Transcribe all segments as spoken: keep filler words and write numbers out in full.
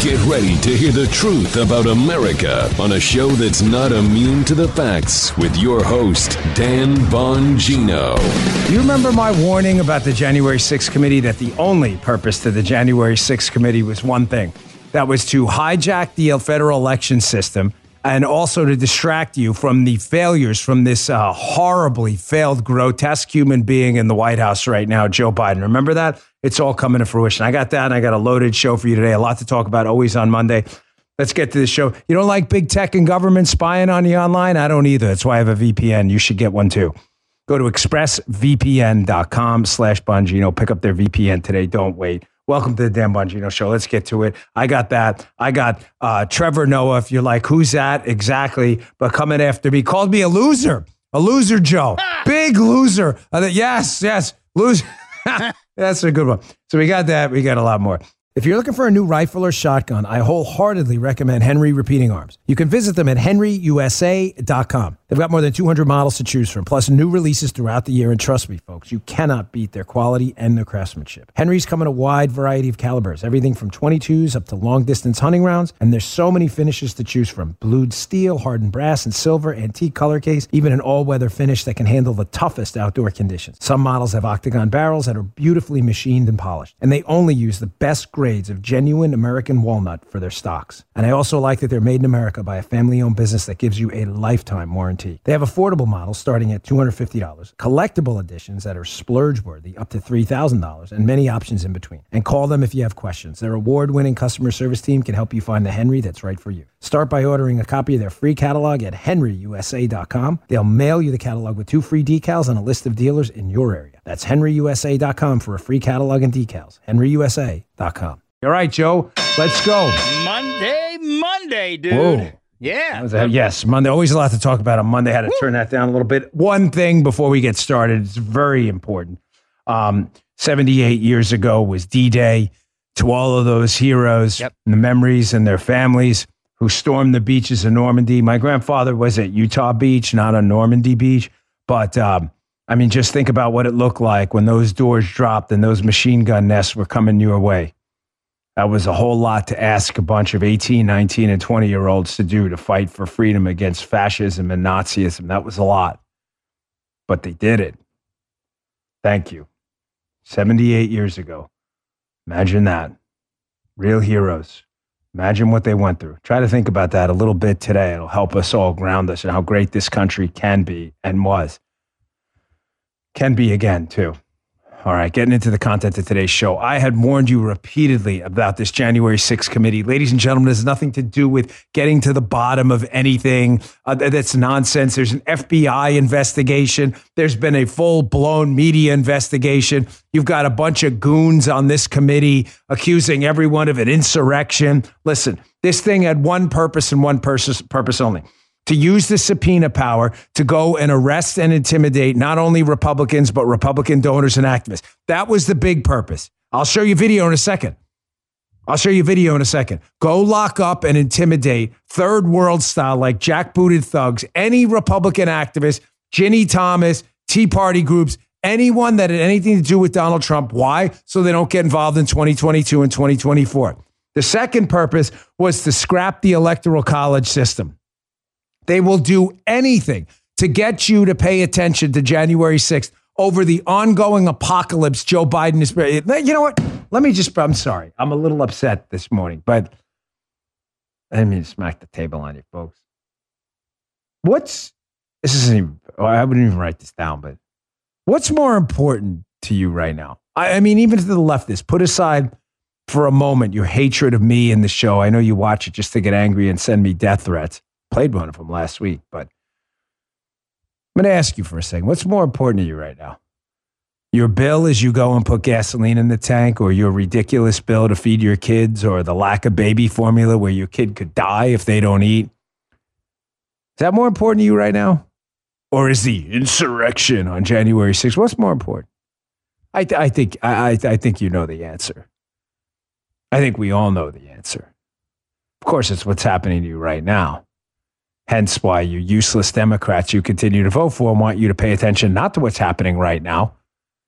Get ready to hear the truth about America on a show that's not immune to the facts with your host, Dan Bongino. You remember my warning about the January sixth committee, that the only purpose to the January sixth committee was one thing. That was to hijack the federal election system and also to distract you from the failures from this uh, horribly failed, grotesque human being in the White House right now, Joe Biden. Remember that? It's all coming to fruition. I got that, and I got a loaded show for you today. A lot to talk about, always on Monday. Let's get to the show. You don't like big tech and government spying on you online? I don't either. That's why I have a V P N. You should get one too. Go to expressvpn.com slash Bongino. Pick up their V P N today. Don't wait. Welcome to the Dan Bongino Show. Let's get to it. I got that. I got uh, Trevor Noah. If you're like, who's that? Exactly. But coming after me, called me a loser. A loser, Joe. Big loser. Uh, yes, yes. Loser. That's a good one. So we got that. We got a lot more. If you're looking for a new rifle or shotgun, I wholeheartedly recommend Henry Repeating Arms. You can visit them at henry u s a dot com. They've got more than two hundred models to choose from, plus new releases throughout the year. And trust me, folks, you cannot beat their quality and their craftsmanship. Henry's come in a wide variety of calibers, everything from twenty-twos up to long-distance hunting rounds. And there's so many finishes to choose from. Blued steel, hardened brass, and silver, antique color case, even an all-weather finish that can handle the toughest outdoor conditions. Some models have octagon barrels that are beautifully machined and polished. And they only use the best grades of genuine American walnut for their stocks. And I also like that they're made in America by a family-owned business that gives you a lifetime warranty. They have affordable models starting at two hundred fifty dollars, collectible editions that are splurge-worthy up to three thousand dollars, and many options in between. And call them if you have questions. Their award-winning customer service team can help you find the Henry that's right for you. Start by ordering a copy of their free catalog at henry u s a dot com. They'll mail you the catalog with two free decals and a list of dealers in your area. That's henry u s a dot com for a free catalog and decals. henry u s a dot com. All right, Joe, let's go. Monday, Monday, dude. Whoa. Yeah. A, yes, Monday. Always a lot to talk about on Monday. Had to Woo. turn that down a little bit. One thing before we get started, it's very important. Um, seventy-eight years ago was D-Day. To all of those heroes, yep. and the memories and their families who stormed the beaches of Normandy. My grandfather was at Utah Beach, not on Normandy Beach. But, um, I mean, just think about what it looked like when those doors dropped and those machine gun nests were coming your way. That was a whole lot to ask a bunch of eighteen, nineteen, and twenty-year-olds to do, to fight for freedom against fascism and Nazism. That was a lot. But they did it. Thank you. seventy-eight years ago. Imagine that. Real heroes. Imagine what they went through. Try to think about that a little bit today. It'll help us all ground us in how great this country can be and was. Can be again, too. All right, getting into the content of today's show. I had warned you repeatedly about this January sixth committee. Ladies and gentlemen, it has nothing to do with getting to the bottom of anything. Uh, that's nonsense. There's an F B I investigation. There's been a full-blown media investigation. You've got a bunch of goons on this committee accusing everyone of an insurrection. Listen, this thing had one purpose and one purpose, purpose only. To use the subpoena power to go and arrest and intimidate not only Republicans, but Republican donors and activists. That was the big purpose. I'll show you video in a second. I'll show you video in a second. Go lock up and intimidate third world style, like jackbooted thugs, any Republican activist, Ginny Thomas, Tea Party groups, anyone that had anything to do with Donald Trump. Why? So they don't get involved in twenty twenty-two and twenty twenty-four. The second purpose was to scrap the Electoral College system. They will do anything to get you to pay attention to January sixth over the ongoing apocalypse Joe Biden is. You know what? Let me just, I'm sorry. I'm a little upset this morning, but I didn't mean to smack the table on you, folks. What's, this isn't even, I wouldn't even write this down, but what's more important to you right now? I, I mean, even to the leftists, put aside for a moment your hatred of me and the show. I know you watch it just to get angry and send me death threats. Played one of them last week, but I'm going to ask you for a second. What's more important to you right now? Your bill as you go and put gasoline in the tank, or your ridiculous bill to feed your kids, or the lack of baby formula where your kid could die if they don't eat? Is that more important to you right now? Or is the insurrection on January sixth? What's more important? I, th- I think I, I think you know the answer. I think we all know the answer. Of course, it's what's happening to you right now. Hence why you useless Democrats you continue to vote for want you to pay attention not to what's happening right now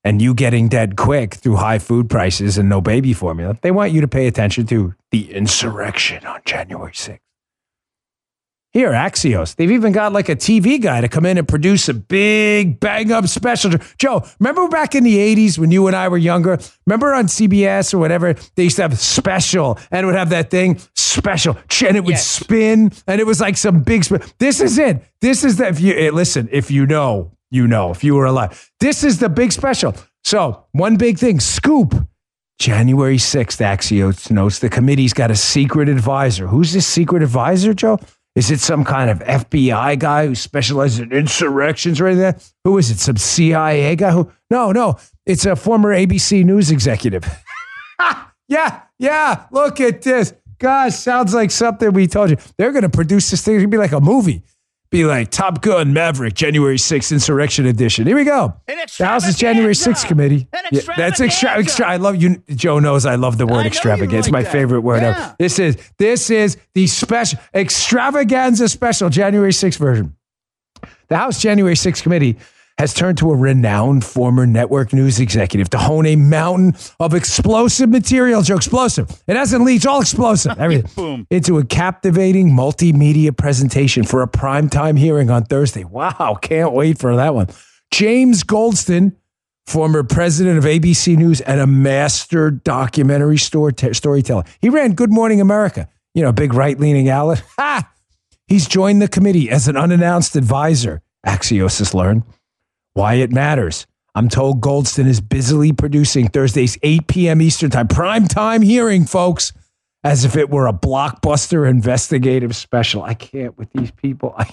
and you getting dead quick through high food prices and no baby formula. They want you to pay attention to the insurrection on January sixth. Here, Axios, they've even got like a T V guy to come in and produce a big bang-up special. Joe, remember back in the eighties when you and I were younger? Remember on C B S or whatever, they used to have special, and it would have that thing, special, and it would yes. spin, and it was like some big spin. This is it. This is the, if you, eh, listen, if you know, you know, if you were alive. This is the big special. So, one big thing, scoop. January sixth, Axios notes the committee's got a secret advisor. Who's this secret advisor, Joe? Is it some kind of F B I guy who specializes in insurrections or anything? Who is it? Some C I A guy? Who? No, no. It's a former A B C News executive. yeah, yeah. Look at this. Gosh, sounds like something we told you. They're going to produce this thing. It's going to be like a movie. Be like Top Gun Maverick, January sixth Insurrection Edition. Here we go. The House's January sixth committee. Yeah, that's extra, extra. I love you. Joe knows I love the word extravagant. It's my that. favorite word yeah. ever. This is this is the special extravaganza special January sixth version. The House January sixth committee has turned to a renowned former network news executive to hone a mountain of explosive material. Joe, explosive. It hasn't leaked, all explosive. Everything. Boom. Into a captivating multimedia presentation for a primetime hearing on Thursday. Wow, can't wait for that one. James Goldston, former president of A B C News and a master documentary story t- storyteller. He ran Good Morning America, you know, big right-leaning outlet. Ha! He's joined the committee as an unannounced advisor, Axios has learned. Why it matters. I'm told Goldston is busily producing Thursday's eight p.m. Eastern Time primetime hearing, folks, as if it were a blockbuster investigative special. I can't with these people. I...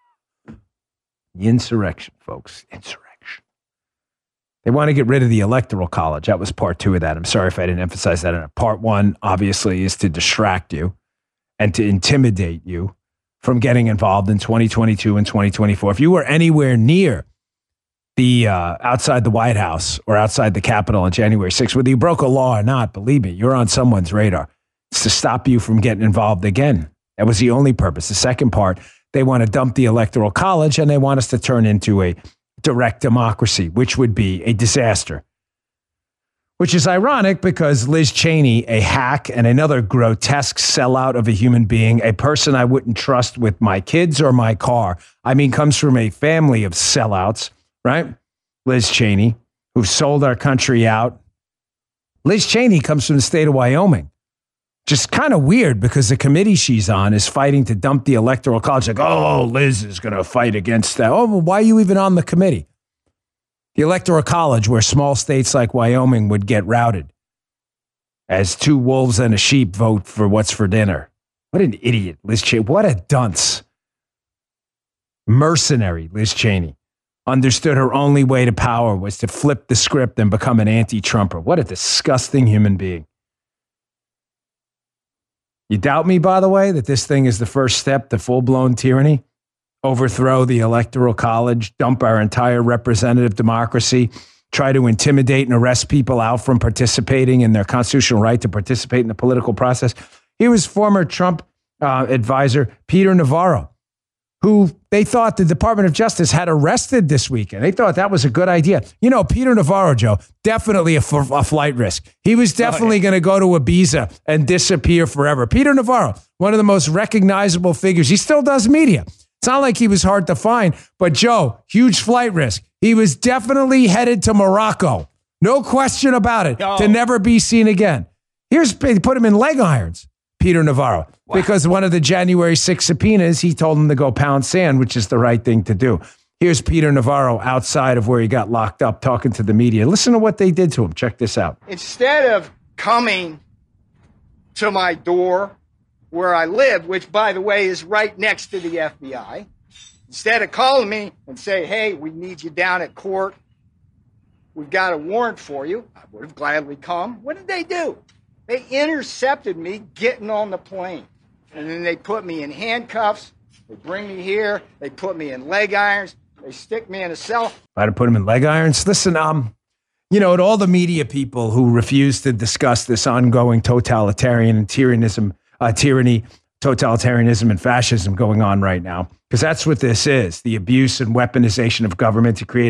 Insurrection, folks. Insurrection. They want to get rid of the Electoral College. That was part two of that. I'm sorry if I didn't emphasize that. In part one, obviously, is to distract you and to intimidate you from getting involved in twenty twenty-two and twenty twenty-four. If you were anywhere near the uh, outside the White House or outside the Capitol on January sixth, whether you broke a law or not, believe me, you're on someone's radar. It's to stop you from getting involved again. That was the only purpose. The second part, they want to dump the Electoral College and they want us to turn into a direct democracy, which would be a disaster. Which is ironic because Liz Cheney, a hack and another grotesque sellout of a human being, a person I wouldn't trust with my kids or my car, I mean, comes from a family of sellouts. Right? Liz Cheney, who sold our country out. Liz Cheney comes from the state of Wyoming. Just kind of weird because the committee she's on is fighting to dump the Electoral College. Like, oh, Liz is going to fight against that. Oh, well, why are you even on the committee? The Electoral College, where small states like Wyoming would get routed as two wolves and a sheep vote for what's for dinner. What an idiot, Liz Cheney. What a dunce. Mercenary, Liz Cheney. Understood her only way to power was to flip the script and become an anti-Trumper. What a disgusting human being. You doubt me, by the way, that this thing is the first step to full-blown tyranny? Overthrow the Electoral College, dump our entire representative democracy, try to intimidate and arrest people out from participating in their constitutional right to participate in the political process. He was former Trump uh, advisor Peter Navarro, who they thought the Department of Justice had arrested this weekend. They thought that was a good idea. You know, Peter Navarro, Joe, definitely a, f- a flight risk. He was definitely oh, yeah. going to go to Ibiza and disappear forever. Peter Navarro, one of the most recognizable figures. He still does media. It's not like he was hard to find, but Joe, huge flight risk. He was definitely headed to Morocco. No question about it, oh. to never be seen again. Here's, put him in leg irons, Peter Navarro. Wow. Because one of the January sixth subpoenas, he told him to go pound sand, which is the right thing to do. Here's Peter Navarro outside of where he got locked up talking to the media. Listen to what they did to him. Check this out. Instead of coming to my door where I live, which, by the way, is right next to the F B I, instead of calling me and say, hey, we need you down at court, we've got a warrant for you, I would have gladly come. What did they do? They intercepted me getting on the plane. And then they put me in handcuffs. They bring me here. They put me in leg irons. They stick me in a cell. I'd have put him in leg irons. Listen, um, you know, to all the media people who refuse to discuss this ongoing totalitarian and tyrannism, uh, tyranny, totalitarianism and fascism going on right now, because that's what this is, the abuse and weaponization of government to create a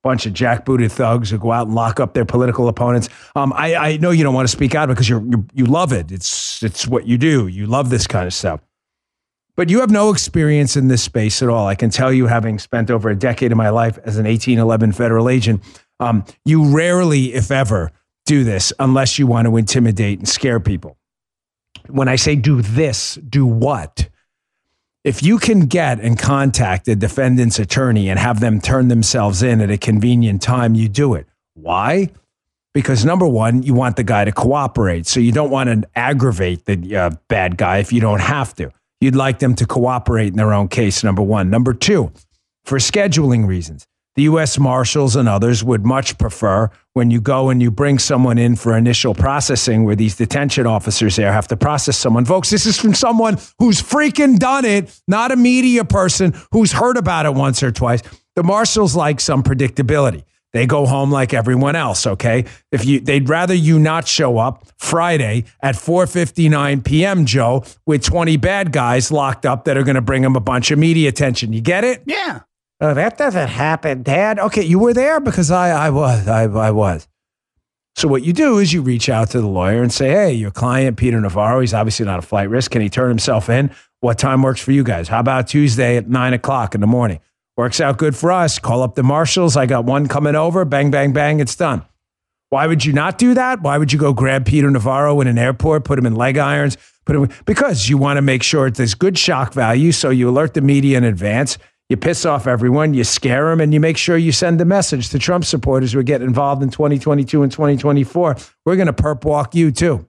bunch of jackbooted thugs who go out and lock up their political opponents. Um, I, I know you don't want to speak out because you're, you're you love it. It's it's what you do. You love this kind of stuff. But you have no experience in this space at all. I can tell you, having spent over a decade of my life as an eighteen eleven federal agent, um, you rarely, if ever, do this unless you want to intimidate and scare people. When I say do this, do what? If you can get and contact the defendant's attorney and have them turn themselves in at a convenient time, you do it. Why? Because number one, you want the guy to cooperate. So you don't want to aggravate the uh, bad guy if you don't have to. You'd like them to cooperate in their own case, number one. Number two, for scheduling reasons, the U S Marshals and others would much prefer when you go and you bring someone in for initial processing where these detention officers there have to process someone. Folks, this is from someone who's freaking done it, not a media person who's heard about it once or twice. The Marshals like some predictability. They go home like everyone else, okay? If you, they'd rather you not show up Friday at four fifty-nine p.m., Joe, with twenty bad guys locked up that are going to bring them a bunch of media attention. You get it? Yeah. Oh, that doesn't happen, Dad. Okay, you were there because I, I was. I, I was. So what you do is you reach out to the lawyer and say, hey, your client, Peter Navarro, he's obviously not a flight risk. Can he turn himself in? What time works for you guys? How about Tuesday at nine o'clock in the morning? Works out good for us. Call up the Marshals. I got one coming over. Bang, bang, bang. It's done. Why would you not do that? Why would you go grab Peter Navarro in an airport, put him in leg irons? Put him because you want to make sure there's good shock value. So you alert the media in advance. You piss off everyone, you scare them, and you make sure you send a message to Trump supporters who are getting involved in twenty twenty-two and twenty twenty-four. We're going to perp walk you too.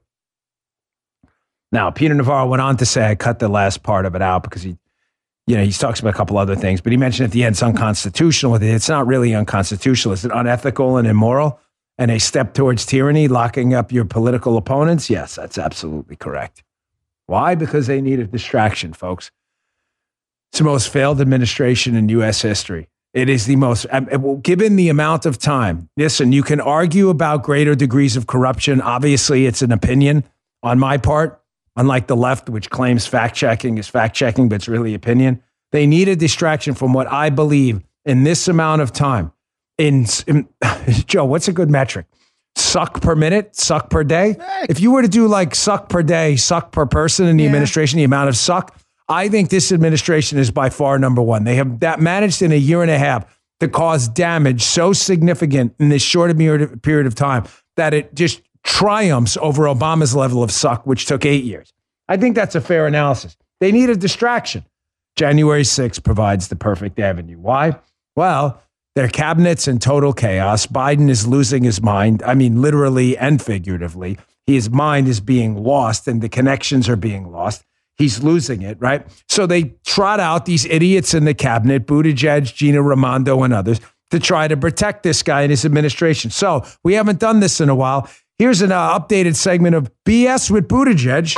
Now, Peter Navarro went on to say, I cut the last part of it out because he, you know, he talks about a couple other things, but he mentioned at the end it's unconstitutional. It's not really unconstitutional. Is it unethical and immoral and a step towards tyranny, locking up your political opponents? Yes, that's absolutely correct. Why? Because they need a distraction, folks. It's the most failed administration in U S history. It is the most, given the amount of time. Listen, you can argue about greater degrees of corruption. Obviously, it's an opinion on my part, unlike the left, which claims fact-checking is fact-checking, but it's really opinion. They need a distraction from what I believe in this amount of time. In, in Joe, what's a good metric? Suck per minute, suck per day? If you were to do like suck per day, suck per person in the yeah. administration, the amount of suck, I think this administration is by far number one. They have that managed in a year and a half to cause damage so significant in this short period of time that it just triumphs over Obama's level of suck, which took eight years. I think that's a fair analysis. They need a distraction. January sixth provides the perfect avenue. Why? Well, their cabinet's in total chaos. Biden is losing his mind. I mean, literally and figuratively. His mind is being lost and the connections are being lost. He's losing it, right? So they trot out these idiots in the cabinet, Buttigieg, Gina Raimondo, and others, to try to protect this guy and his administration. So we haven't done this in a while. Here's an uh, updated segment of B S with Buttigieg.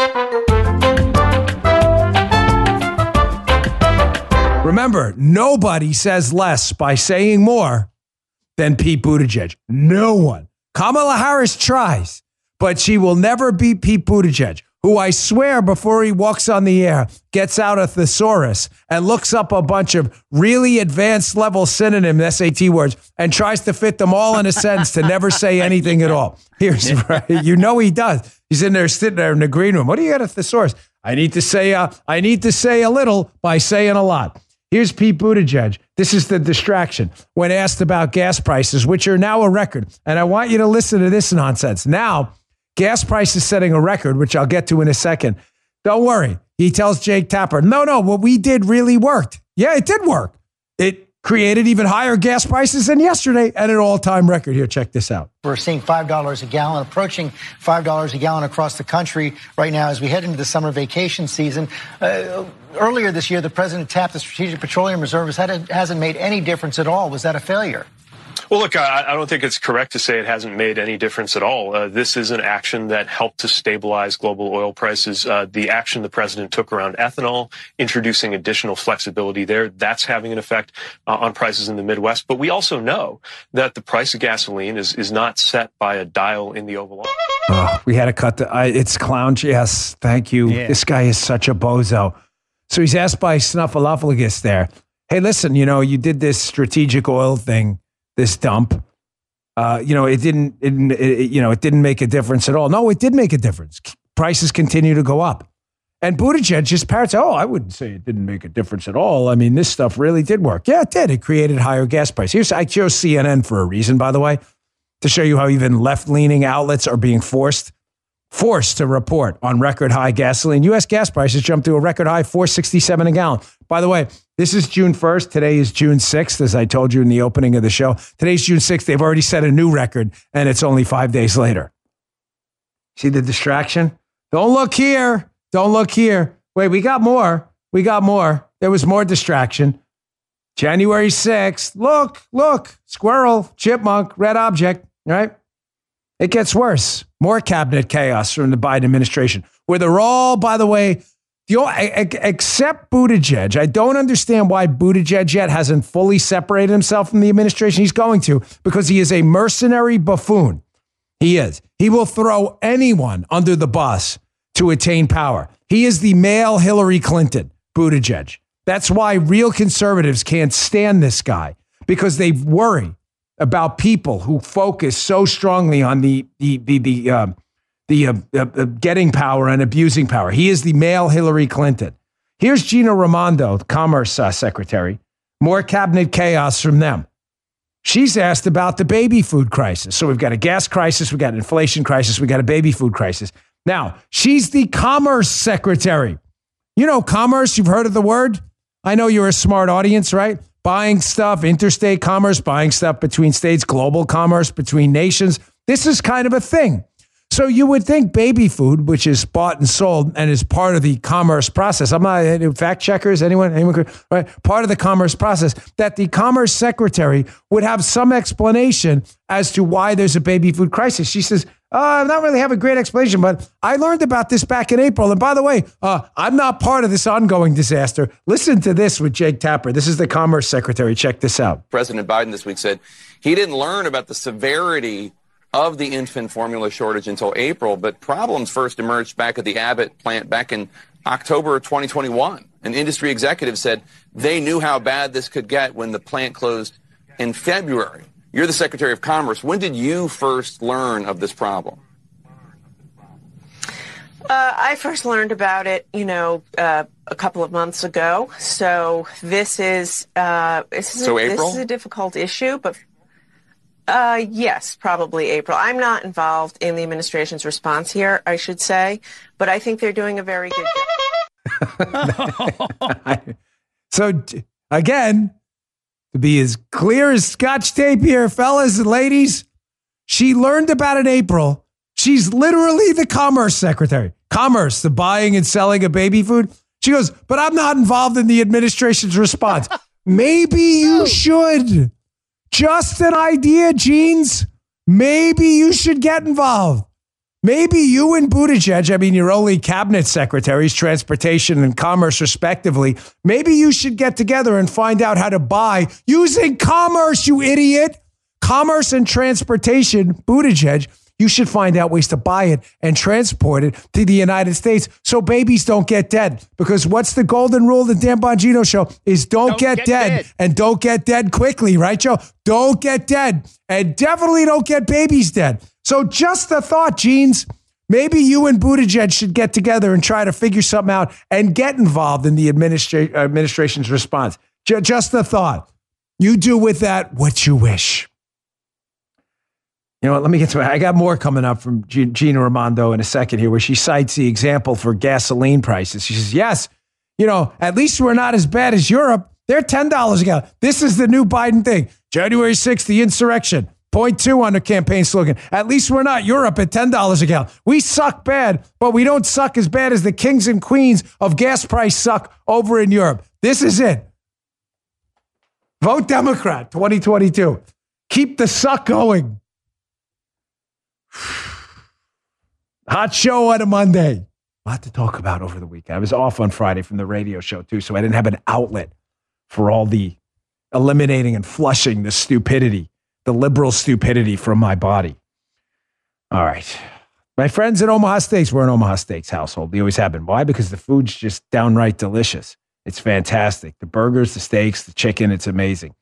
Remember, nobody says less by saying more than Pete Buttigieg. No one. Kamala Harris tries, but she will never beat Pete Buttigieg, who I swear before he walks on the air, gets out a thesaurus and looks up a bunch of really advanced level synonym S A T words and tries to fit them all in a sentence to never say anything at all. Here's right. You know he does. He's in there sitting there in the green room. What do you got a thesaurus? I need to say uh, I need to say a little by saying a lot. Here's Pete Buttigieg. This is the distraction when asked about gas prices, which are now a record. And I want you to listen to this nonsense. Now, gas prices setting a record, which I'll get to in a second. Don't worry. He tells Jake Tapper, no, no, what we did really worked. Yeah, it did work. It created even higher gas prices than yesterday at an all-time record. Here, check this out. We're seeing five dollars a gallon, approaching five dollars a gallon across the country right now as we head into the summer vacation season. Uh, earlier this year, the president tapped the Strategic Petroleum Reserve. It hasn't made any difference at all. Was that a failure? Well, look, I, I don't think it's correct to say it hasn't made any difference at all. Uh, this is an action that helped to stabilize global oil prices. Uh, the action the president took around ethanol, introducing additional flexibility there, that's having an effect uh, on prices in the Midwest. But we also know that the price of gasoline is, is not set by a dial in the Oval Office. Oh, we had to cut the, I, it's clown. Yes, thank you. Yeah. This guy is such a bozo. So he's asked by Snuffleupagus there, hey, listen, you know, you did this strategic oil thing. this dump. Uh, you know, it didn't, it, it, you know, it didn't make a difference at all. No, it did make a difference. Prices continue to go up. And Buttigieg just parrots, oh, I wouldn't say it didn't make a difference at all. I mean, this stuff really did work. Yeah, it did. It created higher gas prices. Here's, I chose C N N for a reason, by the way, to show you how even left-leaning outlets are being forced, forced to report on record high gasoline. U S gas prices jumped to a record high four sixty-seven a gallon. By the way, this is June first. Today is June sixth, as I told you in the opening of the show. Today's June sixth. They've already set a new record, and it's only five days later. See the distraction? Don't look here. Don't look here. Wait, we got more. We got more. There was more distraction. January sixth. Look, look. Squirrel, chipmunk, red object, right? It gets worse. More cabinet chaos from the Biden administration, where they're all, by the way, the, except Buttigieg. I don't understand why Buttigieg yet hasn't fully separated himself from the administration. He's going to, because he is a mercenary buffoon. He is. He will throw anyone under the bus to attain power. He is the male Hillary Clinton, Buttigieg. That's why real conservatives can't stand this guy, because they worry about people who focus so strongly on the the the the uh, the uh, uh, getting power and abusing power. He is the male Hillary Clinton. Here's Gina Raimondo, the Commerce uh, Secretary. More cabinet chaos from them. She's asked about the baby food crisis. So we've got a gas crisis, we got an inflation crisis, we got a baby food crisis. Now, she's the Commerce Secretary. You know, commerce, you've heard of the word? I know you're a smart audience, right? Buying stuff, interstate commerce, buying stuff between states, global commerce between nations. This is kind of a thing. So you would think baby food, which is bought and sold and is part of the commerce process. I'm not fact checkers. Anyone, anyone, right? Part of the commerce process, that the Commerce Secretary would have some explanation as to why there's a baby food crisis. She says, uh, I don't really have a great explanation, but I learned about this back in April. And by the way, uh, I'm not part of this ongoing disaster. Listen to this with Jake Tapper. This is the Commerce Secretary. Check this out. President Biden this week said he didn't learn about the severity of the infant formula shortage until April, but problems first emerged back at the Abbott plant back in October of twenty twenty-one. An industry executive said they knew how bad this could get when the plant closed in February. You're the Secretary of Commerce. When did you first learn of this problem? Uh, I first learned about it, you know, uh, a couple of months ago. So this is, uh, this is, so a, April? This is a difficult issue, but Uh, yes, probably April. I'm not involved in the administration's response here, I should say, but I think they're doing a very good job. So, again, to be as clear as Scotch tape here, fellas and ladies, she learned about it in April. She's literally the Commerce Secretary. Commerce, the buying and selling of baby food. She goes, but I'm not involved in the administration's response. Maybe you should. Just an idea, Jeans. Maybe you should get involved. Maybe you and Buttigieg, I mean, you're only cabinet secretaries, transportation and commerce, respectively. Maybe you should get together and find out how to buy using commerce, you idiot. Commerce and transportation, Buttigieg, you should find out ways to buy it and transport it to the United States so babies don't get dead. Because what's the golden rule of the Dan Bongino show is don't, don't get, get dead, dead and don't get dead quickly, right, Joe? Don't get dead and definitely don't get babies dead. So just a thought, Jeans. Maybe you and Buttigieg should get together and try to figure something out and get involved in the administra- administration's response. J- just a thought. You do with that what you wish. You know what, let me get to it. I got more coming up from G- Gina Raimondo in a second here, where she cites the example for gasoline prices. She says, yes, you know, at least we're not as bad as Europe. They're ten dollars a gallon. This is the new Biden thing. January sixth, the insurrection. Point two on the campaign slogan. At least we're not Europe at ten dollars a gallon. We suck bad, but we don't suck as bad as the kings and queens of gas price suck over in Europe. This is it. Vote Democrat twenty twenty-two. Keep the suck going. Hot show on a Monday. A lot to talk about over the weekend. I was off on Friday from the radio show too, so I didn't have an outlet for all the eliminating and flushing the stupidity, the liberal stupidity from my body. All right. My friends at Omaha Steaks, we're an Omaha Steaks household. They always have been. Why? Because the food's just downright delicious. It's fantastic. The burgers, the steaks, the chicken, it's amazing.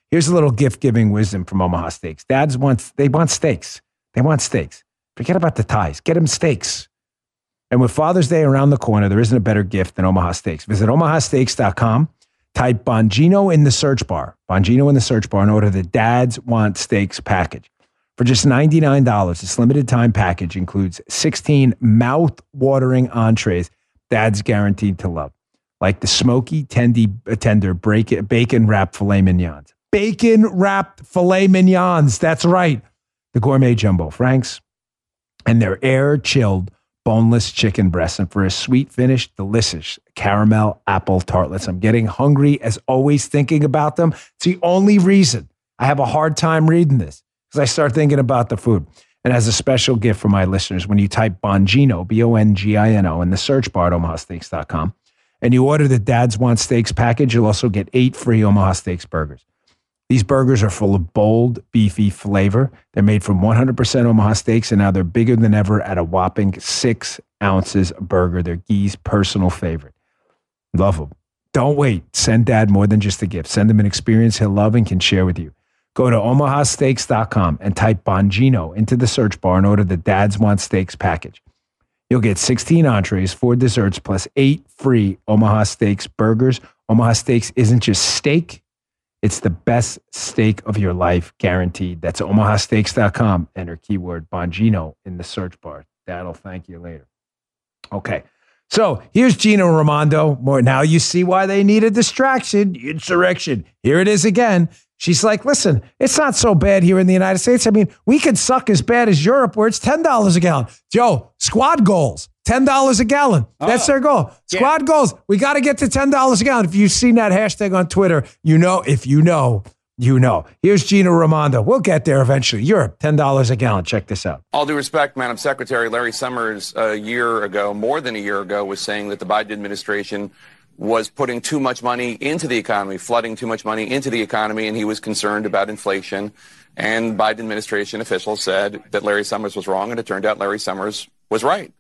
Here's a little gift-giving wisdom from Omaha Steaks. Dads want, they want steaks. They want steaks. Forget about the ties. Get them steaks. And with Father's Day around the corner, there isn't a better gift than Omaha Steaks. Visit omaha steaks dot com. Type Bongino in the search bar. Bongino in the search bar and order the Dads Want Steaks package. For just ninety-nine dollars, this limited time package includes sixteen mouth-watering entrees Dad's guaranteed to love, like the smoky, tendy, tender bacon-wrapped filet mignons. Bacon-wrapped filet mignons, that's right. The gourmet jumbo franks and their air-chilled boneless chicken breasts, and for a sweet finish, delicious caramel apple tartlets. I'm getting hungry as always thinking about them. It's the only reason I have a hard time reading this, because I start thinking about the food. And as a special gift for my listeners, when you type Bongino, B O N G I N O, in the search bar at omaha steaks dot com, and you order the Dads Want Steaks package, you'll also get eight free Omaha Steaks burgers. These burgers are full of bold, beefy flavor. They're made from one hundred percent Omaha steaks, and now they're bigger than ever at a whopping six ounces a burger. They're Guy's personal favorite. Love them. Don't wait. Send Dad more than just a gift. Send him an experience he'll love and can share with you. Go to omaha steaks dot com and type Bongino into the search bar and order the Dads Want Steaks package. You'll get sixteen entrees, four desserts, plus eight free Omaha Steaks burgers. Omaha Steaks isn't just steak. It's the best steak of your life, guaranteed. That's omaha steaks dot com. Enter keyword Bongino in the search bar. Dad'll thank you later. Okay, so here's Gina Raimondo. More now you see why they need a distraction. Insurrection. Here it is again. She's like, listen, it's not so bad here in the United States. I mean, we could suck as bad as Europe, where it's ten dollars a gallon. Joe, squad goals, ten dollars a gallon. That's oh, their goal. Squad yeah. goals. We got to get to ten dollars a gallon. If you've seen that hashtag on Twitter, you know, if you know, you know. Here's Gina Raimondo. We'll get there eventually. Europe, ten dollars a gallon. Check this out. All due respect, Madam Secretary, Larry Summers a year ago, more than a year ago, was saying that the Biden administration was putting too much money into the economy, flooding too much money into the economy, and he was concerned about inflation. And Biden administration officials said that Larry Summers was wrong, and it turned out Larry Summers was right.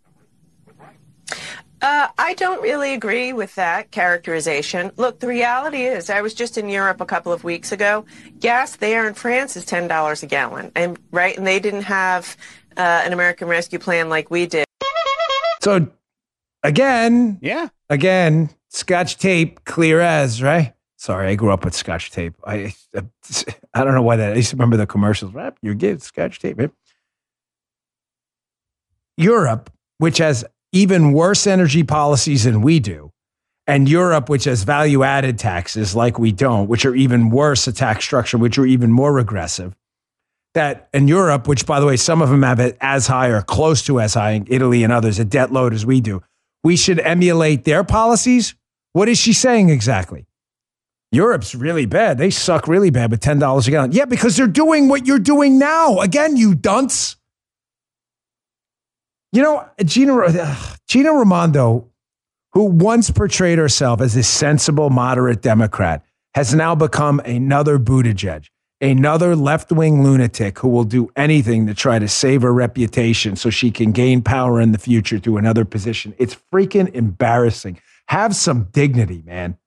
Uh, I don't really agree with that characterization. Look, the reality is, I was just in Europe a couple of weeks ago. Gas there in France is ten dollars a gallon, and right, and they didn't have uh, an American Rescue Plan like we did. So, again, yeah, again, Scotch tape, clear as, right? Sorry, I grew up with Scotch tape. I I don't know why that. I used to remember the commercials. Right? You get Scotch tape. Right? Europe, which has even worse energy policies than we do, and Europe, which has value-added taxes like we don't, which are even worse, a tax structure, which are even more regressive. That in Europe, which, by the way, some of them have it as high or close to as high, in Italy and others, a debt load as we do, we should emulate their policies? What is she saying exactly? Europe's really bad. They suck really bad with ten dollars a gallon. Yeah, because they're doing what you're doing now. Again, you dunce. You know, Gina, Gina Raimondo, who once portrayed herself as a sensible, moderate Democrat, has now become another Buttigieg, another left-wing lunatic who will do anything to try to save her reputation so she can gain power in the future through another position. It's freaking embarrassing. Have some dignity, man.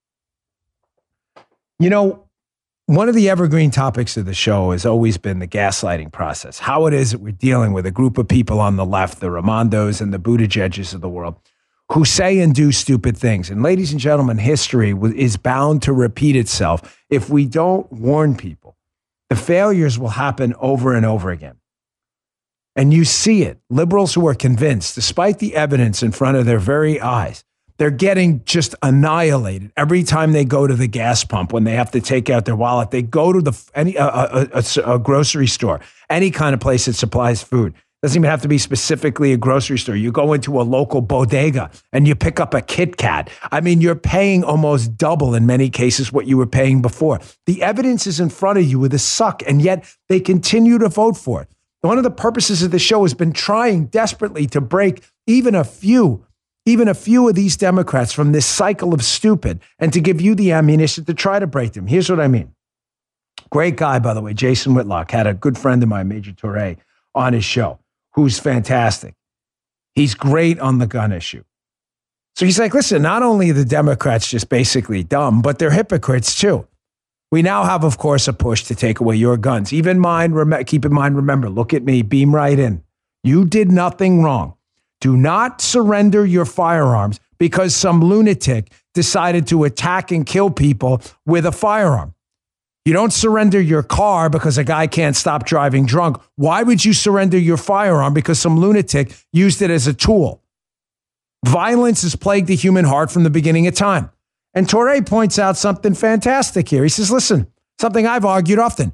You know, one of the evergreen topics of the show has always been the gaslighting process. How it is that we're dealing with a group of people on the left, the Raimondos and the Buttigiegs of the world, who say and do stupid things. And ladies and gentlemen, history is bound to repeat itself if we don't warn people. The failures will happen over and over again. And you see it. Liberals who are convinced, despite the evidence in front of their very eyes, they're getting just annihilated every time they go to the gas pump when they have to take out their wallet. They go to the any a, a, a, a grocery store, any kind of place that supplies food. Doesn't even have to be specifically a grocery store. You go into a local bodega and you pick up a Kit Kat. I mean, you're paying almost double in many cases what you were paying before. The evidence is in front of you with a suck, and yet they continue to vote for it. One of the purposes of the show has been trying desperately to break even a few even a few of these Democrats from this cycle of stupid and to give you the ammunition to try to break them. Here's what I mean. Great guy, by the way, Jason Whitlock, had a good friend of mine, Major Torre, on his show, who's fantastic. He's great on the gun issue. So he's like, listen, not only are the Democrats just basically dumb, but they're hypocrites too. We now have, of course, a push to take away your guns. Even mine, rem- keep in mind, remember, look at me, beam right in. You did nothing wrong. Do not surrender your firearms because some lunatic decided to attack and kill people with a firearm. You don't surrender your car because a guy can't stop driving drunk. Why would you surrender your firearm because some lunatic used it as a tool? Violence has plagued the human heart from the beginning of time. And Touré points out something fantastic here. He says, listen, something I've argued often.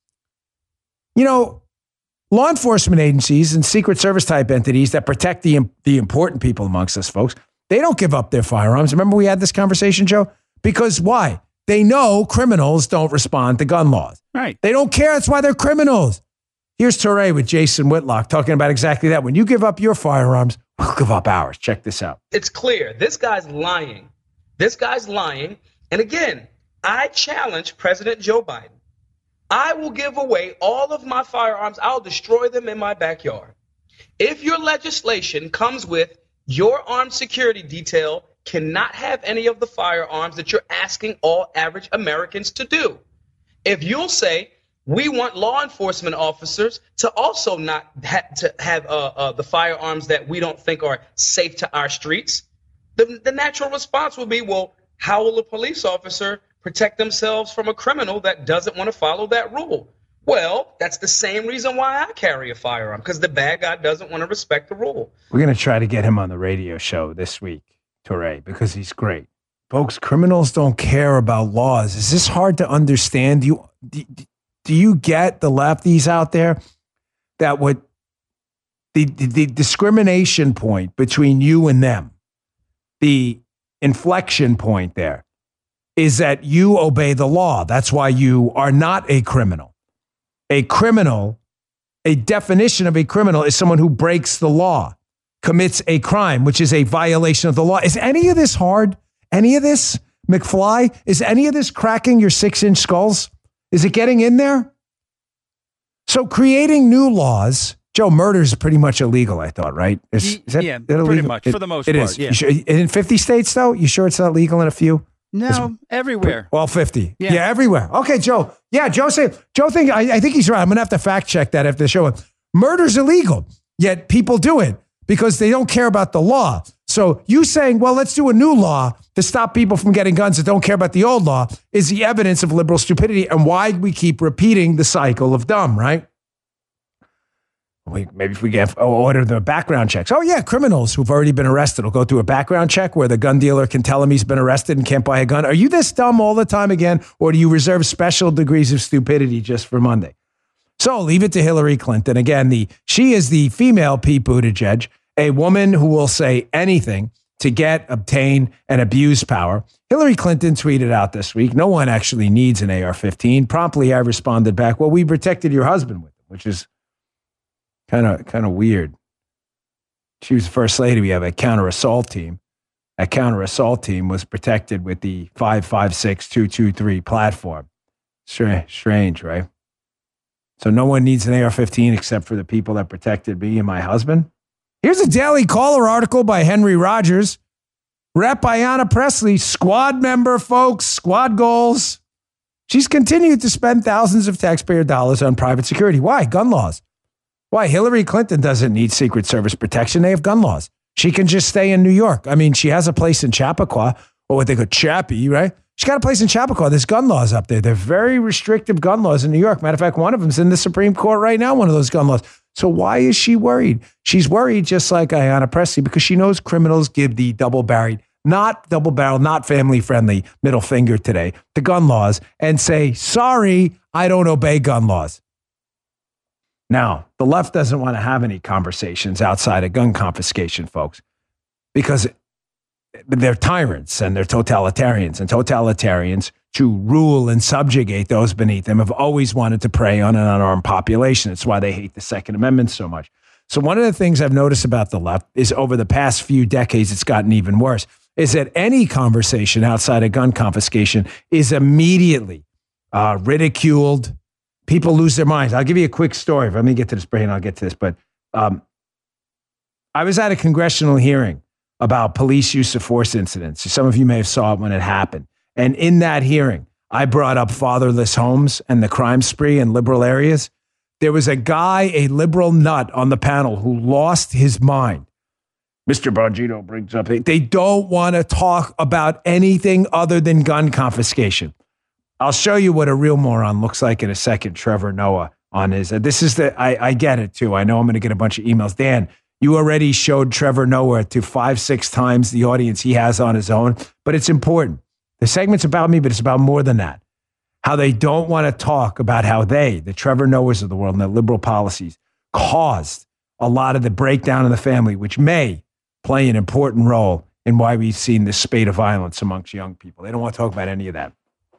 You know, law enforcement agencies and Secret Service type entities that protect the, the important people amongst us folks, they don't give up their firearms. Remember we had this conversation, Joe? Because why? They know criminals don't respond to gun laws. Right. They don't care. That's why they're criminals. Here's Touré with Jason Whitlock talking about exactly that. When you give up your firearms, we'll give up ours. Check this out. It's clear. This guy's lying. This guy's lying. And again, I challenge President Joe Biden. I will give away all of my firearms. I'll destroy them in my backyard. If your legislation comes with your armed security detail cannot have any of the firearms that you're asking all average Americans to do. If you'll say, we want law enforcement officers to also not ha- to have uh, uh, the firearms that we don't think are safe to our streets, the, the natural response will be, well, how will a police officer protect themselves from a criminal that doesn't want to follow that rule? Well, that's the same reason why I carry a firearm, because the bad guy doesn't want to respect the rule. We're going to try to get him on the radio show this week, Touré, because he's great. Folks, criminals don't care about laws. Is this hard to understand? Do you, do, do you get the lefties out there that what the, the, the discrimination point between you and them, the inflection point there, is that you obey the law. That's why you are not a criminal. A criminal, a definition of a criminal is someone who breaks the law, commits a crime, which is a violation of the law. Is any of this hard? Any of this, McFly? Is any of this cracking your six-inch skulls? Is it getting in there? So creating new laws, Joe, murder is pretty much illegal, I thought, right? Is, is that, yeah, that pretty much, it, for the most it part, is. yeah. You sure, in fifty states, though? You sure it's not legal in a few? No, It's- everywhere. Well, fifty. Yeah. Yeah. everywhere. Okay, Joe. Yeah, Joe said, Joe think, I, I think he's right. I'm going to have to fact check that after the show. Murder's illegal, yet people do it because they don't care about the law. So you saying, well, let's do a new law to stop people from getting guns that don't care about the old law is the evidence of liberal stupidity and why we keep repeating the cycle of dumb, right? We, maybe if we get order the background checks. Oh, yeah, criminals who've already been arrested will go through a background check where the gun dealer can tell him he's been arrested and can't buy a gun. Are you this dumb all the time again, or do you reserve special degrees of stupidity just for Monday? So leave it to Hillary Clinton. Again, the she is the female Pete Buttigieg, a woman who will say anything to get, obtain, and abuse power. Hillary Clinton tweeted out this week, no one actually needs an A R fifteen. Promptly, I responded back, well, we protected your husband with it, which is Kind of, kind of weird. She was the first lady. We have a counter assault team. That counter assault team was protected with the five five six two two three platform. Strange, strange, right? So no one needs an A R fifteen except for the people that protected me and my husband. Here's a Daily Caller article by Henry Rogers. Rep Ayanna Pressley, squad member, folks, squad goals. She's continued to spend thousands of taxpayer dollars on private security. Why? Gun laws. Why? Hillary Clinton doesn't need Secret Service protection. They have gun laws. She can just stay in New York. I mean, she has a place in Chappaqua, or what they call Chappie, right? She's got a place in Chappaqua. There's gun laws up there. They're very restrictive gun laws in New York. Matter of fact, one of them's in the Supreme Court right now, one of those gun laws. So why is she worried? She's worried just like Ayanna Pressley because she knows criminals give the double-barreled, not double-barreled, not family-friendly middle finger today to gun laws and say, sorry, I don't obey gun laws. Now, the left doesn't want to have any conversations outside of gun confiscation, folks, because they're tyrants and they're totalitarians, and totalitarians to rule and subjugate those beneath them have always wanted to prey on an unarmed population. It's why they hate the Second Amendment so much. So one of the things I've noticed about the left is over the past few decades, it's gotten even worse, is that any conversation outside of gun confiscation is immediately uh, ridiculed. People lose their minds. I'll give you a quick story. Let me get to this brain. I'll get to this. But um, I was at a congressional hearing about police use of force incidents. Some of you may have saw it when it happened. And in that hearing, I brought up fatherless homes and the crime spree in liberal areas. There was a guy, a liberal nut on the panel who lost his mind. Mister Bongino brings up, they don't want to talk about anything other than gun confiscation. I'll show you what a real moron looks like in a second. Trevor Noah on his, this is the, I, I get it too. I know I'm going to get a bunch of emails. Dan, you already showed Trevor Noah to five, six times the audience he has on his own, but it's important. The segment's about me, but it's about more than that. How they don't want to talk about how they, the Trevor Noahs of the world and their liberal policies, caused a lot of the breakdown in the family, which may play an important role in why we've seen this spate of violence amongst young people. They don't want to talk about any of that.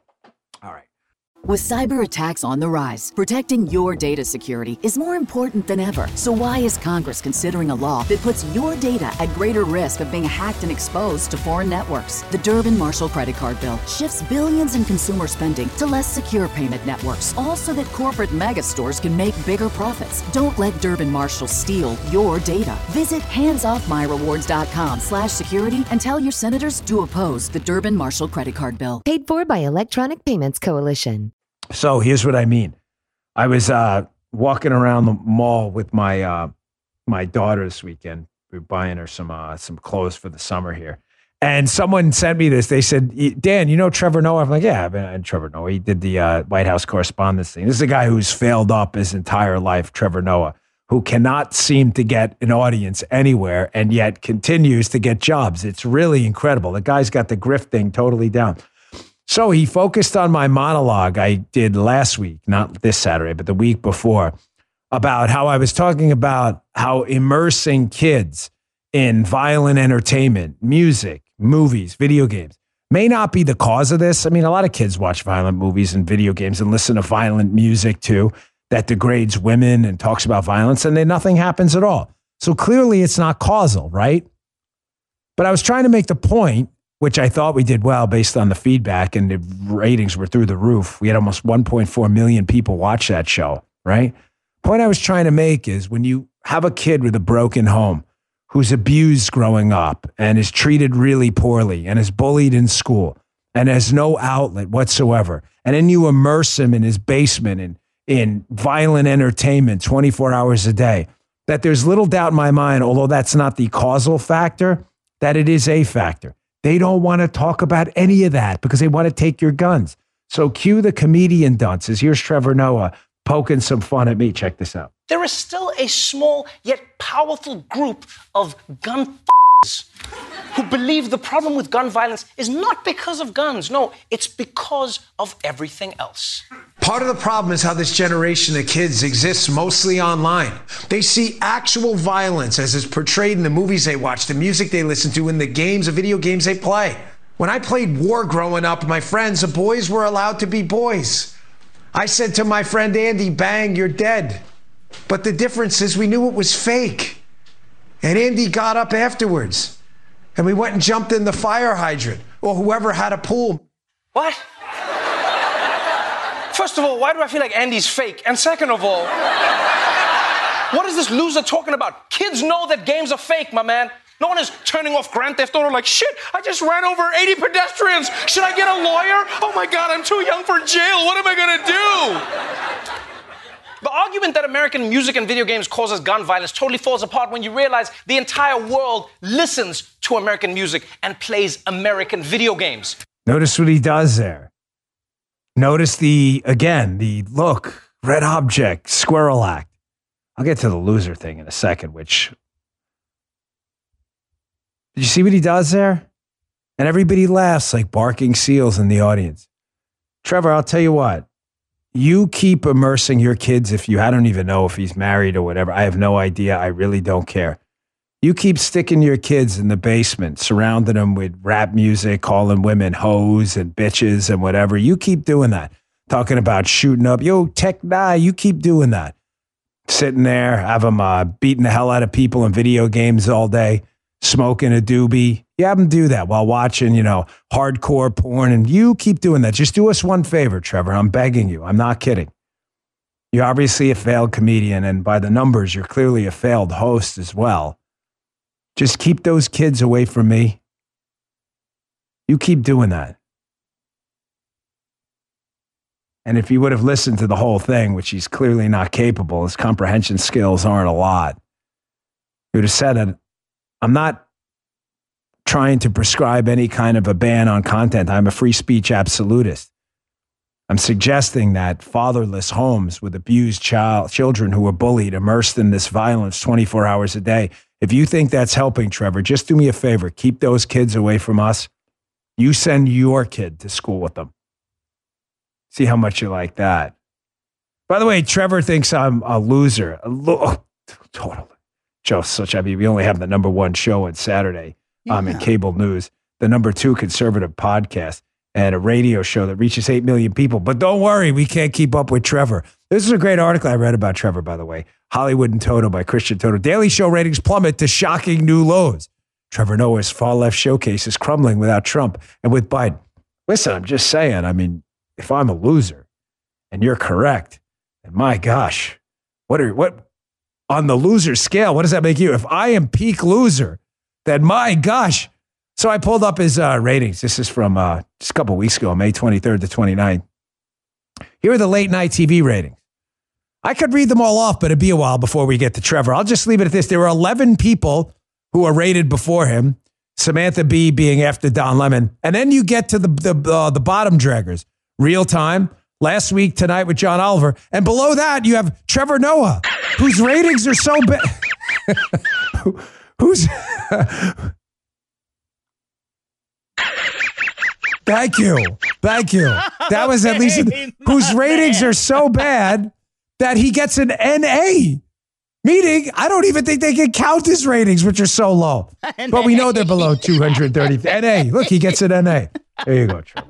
All right. With cyber attacks on the rise, protecting your data security is more important than ever. So why is Congress considering a law that puts your data at greater risk of being hacked and exposed to foreign networks? The Durbin-Marshall credit card bill shifts billions in consumer spending to less secure payment networks, all so that corporate mega stores can make bigger profits. Don't let Durbin-Marshall steal your data. Visit handsoffmyrewards.com slash security and tell your senators to oppose the Durbin-Marshall credit card bill. Paid for by Electronic Payments Coalition. So here's what I mean. I was uh, walking around the mall with my uh, my daughter this weekend. We were buying her some uh, some clothes for the summer here. And someone sent me this. They said, Dan, you know Trevor Noah? I'm like, yeah, I've been Trevor Noah. He did the uh, White House correspondence thing. This is a guy who's failed up his entire life, Trevor Noah, who cannot seem to get an audience anywhere and yet continues to get jobs. It's really incredible. The guy's got the grift thing totally down. So he focused on my monologue I did last week, not this Saturday, but the week before, about how I was talking about how immersing kids in violent entertainment, music, movies, video games may not be the cause of this. I mean, a lot of kids watch violent movies and video games and listen to violent music too that degrades women and talks about violence, and then nothing happens at all. So clearly it's not causal, right? But I was trying to make the point, which I thought we did well based on the feedback, and the ratings were through the roof. We had almost one point four million people watch that show, right? Point I was trying to make is when you have a kid with a broken home who's abused growing up and is treated really poorly and is bullied in school and has no outlet whatsoever, and then you immerse him in his basement in, in violent entertainment twenty-four hours a day, that there's little doubt in my mind, although that's not the causal factor, that it is a factor. They don't want to talk about any of that because they want to take your guns. So cue the comedian dunces. Here's Trevor Noah poking some fun at me. Check this out. There is still a small yet powerful group of gun f***ers who believe the problem with gun violence is not because of guns. No, it's because of everything else. Part of the problem is how this generation of kids exists mostly online. They see actual violence as is portrayed in the movies they watch, the music they listen to, in the games, the video games they play. When I played war growing up, my friends, the boys were allowed to be boys. I said to my friend Andy, bang, you're dead. But the difference is we knew it was fake. And Andy got up afterwards. And we went and jumped in the fire hydrant, or whoever had a pool. What? First of all, why do I feel like Andy's fake? And second of all, what is this loser talking about? Kids know that games are fake, my man. No one is turning off Grand Theft Auto like, shit, I just ran over eighty pedestrians. Should I get a lawyer? Oh my God, I'm too young for jail. What am I gonna do? The argument that American music and video games causes gun violence totally falls apart when you realize the entire world listens to American music and plays American video games. Notice what he does there. Notice the, again, the look, red object, squirrel act. I'll get to the loser thing in a second, which... Did you see what he does there? And everybody laughs like barking seals in the audience. Trevor, I'll tell you what. You keep immersing your kids if you, I don't even know if he's married or whatever. I have no idea. I really don't care. You keep sticking your kids in the basement, surrounding them with rap music, calling women hoes and bitches and whatever. You keep doing that. Talking about shooting up. Yo, tech guy, you keep doing that. Sitting there, have them uh, beating the hell out of people in video games all day, smoking a doobie. You have them do that while watching, you know, hardcore porn. And you keep doing that. Just do us one favor, Trevor. I'm begging you. I'm not kidding. You're obviously a failed comedian. And by the numbers, you're clearly a failed host as well. Just keep those kids away from me. You keep doing that. And if he would have listened to the whole thing, which he's clearly not capable, his comprehension skills aren't a lot, he would have said that I'm not trying to prescribe any kind of a ban on content. I'm a free speech absolutist. I'm suggesting that fatherless homes with abused child, children who are bullied, immersed in this violence twenty-four hours a day. If you think that's helping, Trevor, just do me a favor. Keep those kids away from us. You send your kid to school with them. See how much you like that. By the way, Trevor thinks I'm a loser. A lo- oh, totally. Joe, such I mean, we only have the number one show on Saturday um, yeah. in cable news, the number two conservative podcast, and a radio show that reaches eight million people. But don't worry, we can't keep up with Trevor. This is a great article I read about Trevor, by the way. Hollywood and Toto by Christian Toto. Daily Show ratings plummet to shocking new lows. Trevor Noah's far-left showcase is crumbling without Trump and with Biden. Listen, I'm just saying, I mean, if I'm a loser and you're correct, and my gosh, what are what on the loser scale, what does that make you? If I am peak loser, then my gosh. So I pulled up his uh, ratings. This is from uh, just a couple of weeks ago, May twenty-third to twenty-ninth. Here are the late night T V ratings. I could read them all off, but it'd be a while before we get to Trevor. I'll just leave it at this. There were eleven people who were rated before him, Samantha Bee being after Don Lemon. And then you get to the the, uh, the bottom draggers. Real Time, Last Week Tonight with John Oliver. And below that, you have Trevor Noah, whose ratings are so bad. Who, who's... Thank you. Thank you. That was at least... Okay, whose ratings man. are so bad that he gets an N A. Meaning, I don't even think they can count his ratings, which are so low. But we know they're below two hundred thirty. N A. Look, he gets an N A. There you go, Trevor.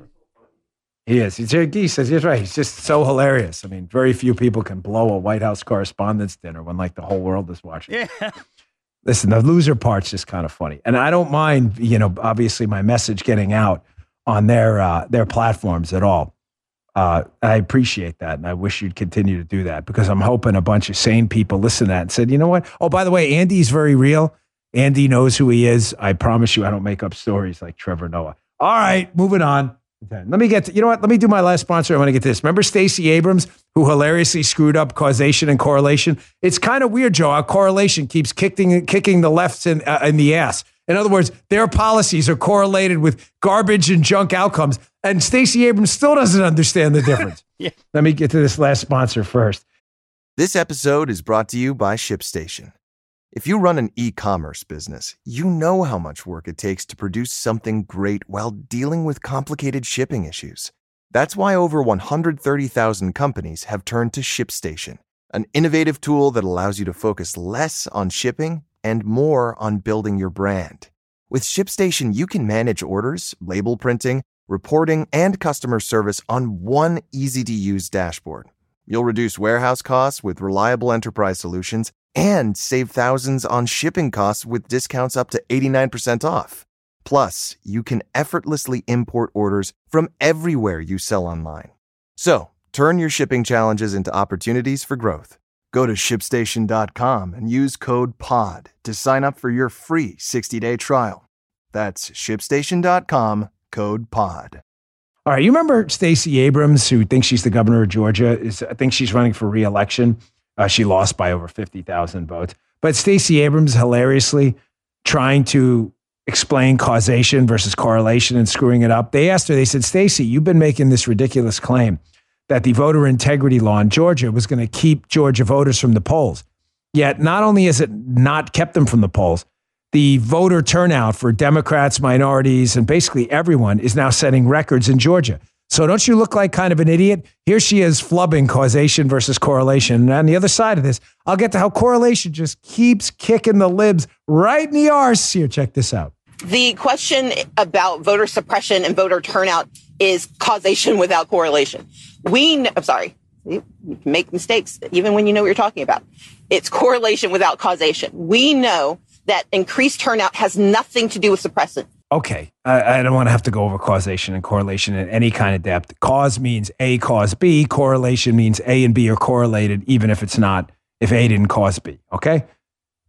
He is. He's, he says he's right. He's just so hilarious. I mean, very few people can blow a White House Correspondents' Dinner when like the whole world is watching. Yeah. Listen, the loser part's just kind of funny. And I don't mind, you know, obviously my message getting out on their uh, their platforms at all. Uh, I appreciate that. And I wish you'd continue to do that because I'm hoping a bunch of sane people listen to that and said, you know what? Oh, by the way, Andy's very real. Andy knows who he is. I promise you I don't make up stories like Trevor Noah. All right, moving on. Okay. Let me get to, you know what? Let me do my last sponsor. I want to get to this. Remember Stacey Abrams, who hilariously screwed up causation and correlation? It's kind of weird, Joe, how correlation keeps kicking, kicking the lefts in, uh, in the ass. In other words, their policies are correlated with garbage and junk outcomes. And Stacey Abrams still doesn't understand the difference. Yeah. Let me get to this last sponsor first. This episode is brought to you by ShipStation. If you run an e-commerce business, you know how much work it takes to produce something great while dealing with complicated shipping issues. That's why over one hundred thirty thousand companies have turned to ShipStation, an innovative tool that allows you to focus less on shipping and more on building your brand. With ShipStation, you can manage orders, label printing, reporting, and customer service on one easy-to-use dashboard. You'll reduce warehouse costs with reliable enterprise solutions and save thousands on shipping costs with discounts up to eighty-nine percent off. Plus, you can effortlessly import orders from everywhere you sell online. So, turn your shipping challenges into opportunities for growth. Go to ship station dot com and use code P O D to sign up for your free sixty-day trial. That's ship station dot com, code P O D. All right, you remember Stacey Abrams, who thinks she's the governor of Georgia? Is I think she's running for re-election. Uh, she lost by over fifty thousand votes. But Stacey Abrams, hilariously, trying to explain causation versus correlation and screwing it up. They asked her, they said, Stacey, you've been making this ridiculous claim that the voter integrity law in Georgia was going to keep Georgia voters from the polls. Yet not only has it not kept them from the polls, the voter turnout for Democrats, minorities, and basically everyone is now setting records in Georgia. So don't you look like kind of an idiot? Here she is flubbing causation versus correlation. And on the other side of this, I'll get to how correlation just keeps kicking the libs right in the arse. Here, check this out. The question about voter suppression and voter turnout is causation without correlation. We know, I'm sorry, you can make mistakes even when you know what you're talking about. It's correlation without causation. We know that increased turnout has nothing to do with suppressant. Okay, I, I don't want to have to go over causation and correlation in any kind of depth. Cause means A cause B. Correlation means A and B are correlated, even if it's not, if A didn't cause B. Okay?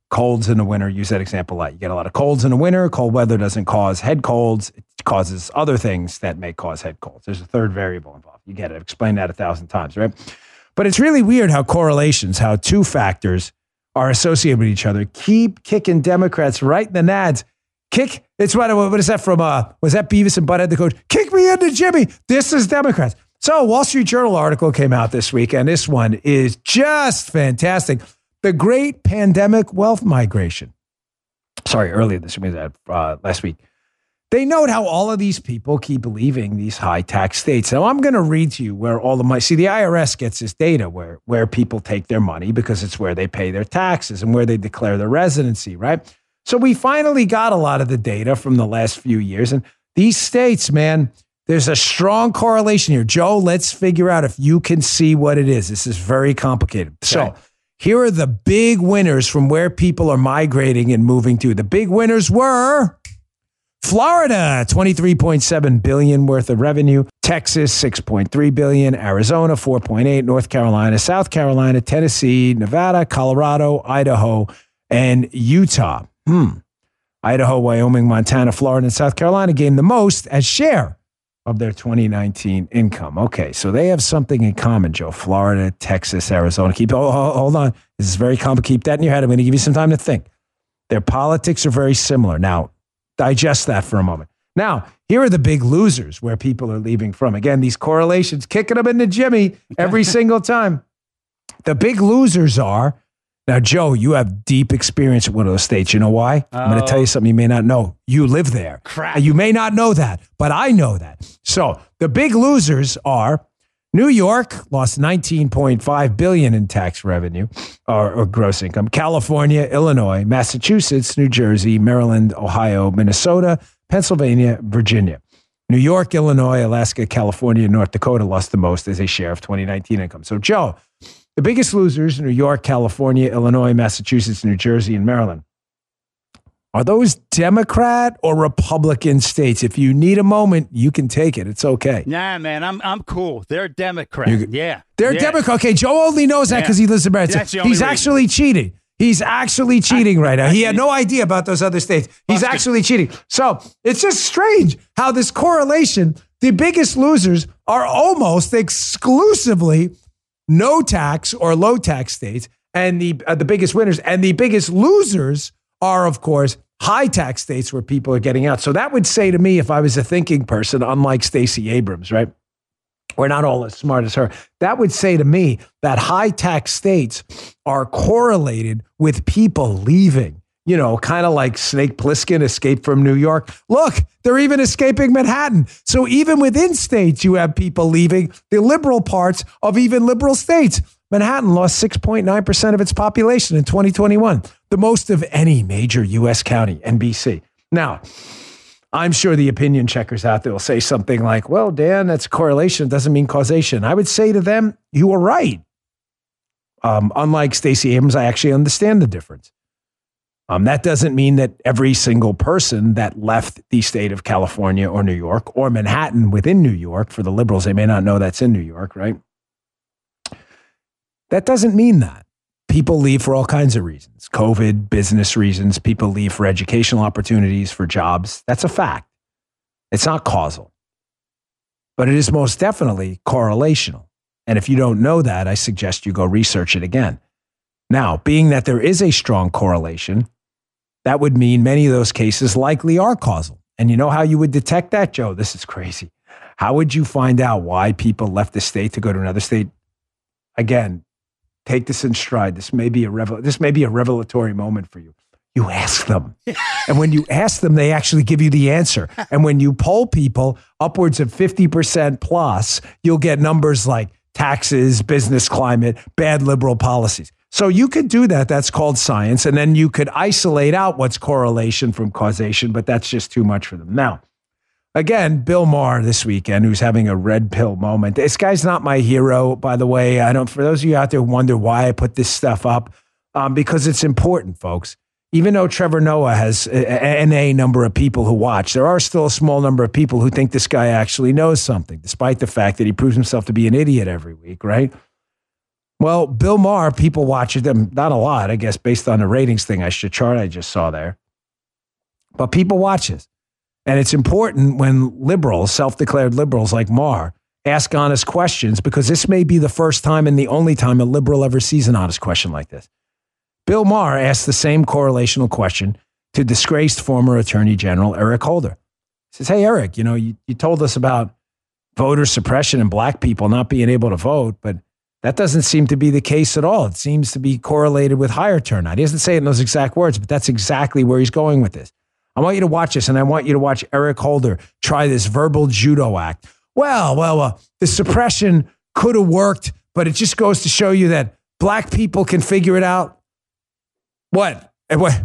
colds in the winter. Use that example a lot. You get a lot of colds in the winter. Cold weather doesn't cause head colds. It causes other things that may cause head colds. There's a third variable involved. You get it. I've explained that a thousand times, right? But it's really weird how correlations, how two factors are associated with each other, keep kicking Democrats right in the nads. Kick, it's what, what is that from, uh, was that Beavis and Butthead, the coach? Kick me into Jimmy. This is Democrats. So Wall Street Journal article came out this week, and this one is just fantastic. The Great Pandemic Wealth Migration. Sorry, earlier this week, uh, last week. They note how all of these people keep leaving these high tax states. Now, I'm going to read to you where all the money, see, the I R S gets this data where, where people take their money because it's where they pay their taxes and where they declare their residency, right? So we finally got a lot of the data from the last few years. And these states, man, there's a strong correlation here. Joe, let's figure out if you can see what it is. This is very complicated. Okay. So here are the big winners from where people are migrating and moving to. The big winners were Florida, twenty-three point seven billion dollars worth of revenue. Texas, six point three billion dollars. Arizona, four point eight. North Carolina, South Carolina, Tennessee, Nevada, Colorado, Idaho, and Utah. Hmm. Idaho, Wyoming, Montana, Florida, and South Carolina gained the most as share of their twenty nineteen income. Okay, so they have something in common, Joe. Florida, Texas, Arizona. Keep oh, hold on. This is very complicated. Keep that in your head. I'm going to give you some time to think. Their politics are very similar. Now, digest that for a moment. Now, here are the big losers where people are leaving from. Again, these correlations, kicking them into Jimmy every single time. The big losers are, now, Joe, you have deep experience in one of those states. You know why? Oh. I'm going to tell you something you may not know. You live there. Crap. You may not know that, but I know that. So the big losers are New York, lost nineteen point five billion dollars in tax revenue or, or gross income. California, Illinois, Massachusetts, New Jersey, Maryland, Ohio, Minnesota, Pennsylvania, Virginia. New York, Illinois, Alaska, California, and North Dakota lost the most as a share of twenty nineteen income. So, Joe, the biggest losers, New York, California, Illinois, Massachusetts, New Jersey, and Maryland. Are those Democrat or Republican states? If you need a moment, you can take it. It's okay. Nah, man, I'm I'm cool. They're Democrat. You're, yeah. They're yeah. Democrat. Okay, Joe only knows that because yeah. he lives in Maryland. He's reason. actually cheating. He's actually cheating I, right now. Actually, he had no idea about those other states. He's busted. actually cheating. So it's just strange how this correlation, the biggest losers are almost exclusively no tax or low tax states, and the uh, the biggest winners and the biggest losers are, of course, high tax states where people are getting out. So that would say to me, if I was a thinking person, unlike Stacey Abrams, right? We're not all as smart as her. That would say to me that high tax states are correlated with people leaving. You know, kind of like Snake Plissken escaped from New York. Look, they're even escaping Manhattan. So even within states, you have people leaving the liberal parts of even liberal states. Manhattan lost six point nine percent of its population in twenty twenty-one, the most of any major U S county, N B C. Now, I'm sure the opinion checkers out there will say something like, well, Dan, that's correlation. It doesn't mean causation. I would say to them, you are right. Um, unlike Stacey Abrams, I actually understand the difference. Um, that doesn't mean that every single person that left the state of California or New York or Manhattan within New York, for the liberals, they may not know that's in New York, right? That doesn't mean that. People leave for all kinds of reasons. COVID, business reasons. People leave for educational opportunities, for jobs. That's a fact. It's not causal. But it is most definitely correlational. And if you don't know that, I suggest you go research it again. Now, being that there is a strong correlation, that would mean many of those cases likely are causal. And you know how you would detect that, Joe? This is crazy. How would you find out why people left the state to go to another state? Again, take this in stride. This may be a revel- this may be a revelatory moment for you. You ask them. And when you ask them, they actually give you the answer. And when you poll people upwards of fifty percent plus, you'll get numbers like taxes, business climate, bad liberal policies. So you could do that. That's called science. And then you could isolate out what's correlation from causation, but that's just too much for them. Now, again, Bill Maher this weekend, who's having a red pill moment. This guy's not my hero, by the way. I don't, for those of you out there who wonder why I put this stuff up, um, because it's important, folks. Even though Trevor Noah has an a number of people who watch, there are still a small number of people who think this guy actually knows something, despite the fact that he proves himself to be an idiot every week, right? Well, Bill Maher, people watch them, not a lot, I guess, based on the ratings thing, I should chart I just saw there. But people watch this. And it's important when liberals, self-declared liberals like Maher, ask honest questions, because this may be the first time and the only time a liberal ever sees an honest question like this. Bill Maher asked the same correlational question to disgraced former Attorney General Eric Holder. He says, hey, Eric, you know, you, you told us about voter suppression and black people not being able to vote, but that doesn't seem to be the case at all. It seems to be correlated with higher turnout. He doesn't say it in those exact words, but that's exactly where he's going with this. I want you to watch this, and I want you to watch Eric Holder try this verbal judo act. Well, well, well, the suppression could have worked, but it just goes to show you that black people can figure it out. What? What?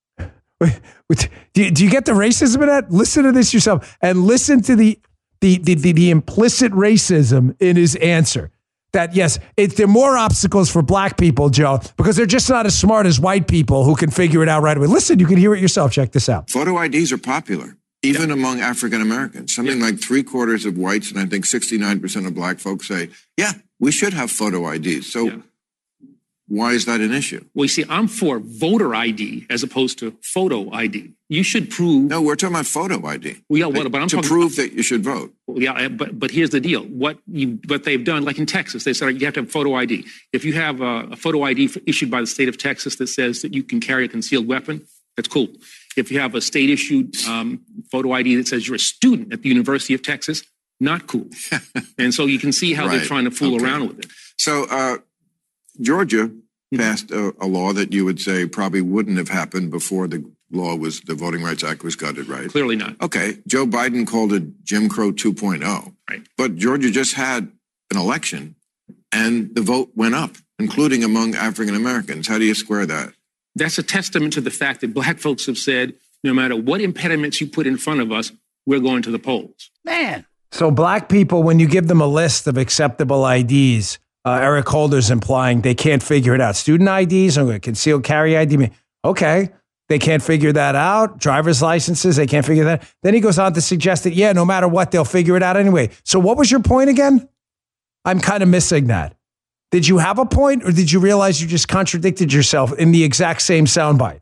Do you, do you get the racism in that? Listen to this yourself, and listen to the the the, the, the implicit racism in his answer. That, yes, it, there are more obstacles for black people, Joe, because they're just not as smart as white people who can figure it out right away. Listen, you can hear it yourself. Check this out. Photo I Ds are popular, even yeah. among African Americans. Something yeah. like three quarters of whites and I think sixty-nine percent of black folks say, yeah, we should have photo I Ds. So yeah. why is that an issue? Well, you see, I'm for voter I D as opposed to photo I D. You should prove... No, we're talking about photo I D. Well, yeah, what, but I'm to talking prove about, that you should vote. Well, yeah, but but here's the deal. What you what they've done, like in Texas, they said you have to have photo I D. If you have a, a photo I D issued by the state of Texas that says that you can carry a concealed weapon, that's cool. If you have a state-issued um, photo I D that says you're a student at the University of Texas, not cool. And so you can see how right. they're trying to fool okay. around with it. So uh, Georgia passed a, a law that you would say probably wouldn't have happened before the law was, the Voting Rights Act was gutted, right? Clearly not. Okay. Joe Biden called it Jim Crow two point oh. Right. But Georgia just had an election and the vote went up, including among African Americans. How do you square that? That's a testament to the fact that black folks have said, no matter what impediments you put in front of us, we're going to the polls. Man. So black people, when you give them a list of acceptable I Ds, uh, Eric Holder's implying they can't figure it out. Student I Ds or concealed carry I D. Okay. They can't figure that out. Driver's licenses, they can't figure that out. Then he goes on to suggest that, yeah, no matter what, they'll figure it out anyway. So what was your point again? I'm kind of missing that. Did you have a point, or did you realize you just contradicted yourself in the exact same soundbite?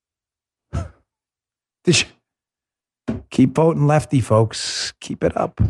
Did you? Keep voting lefty, folks. Keep it up.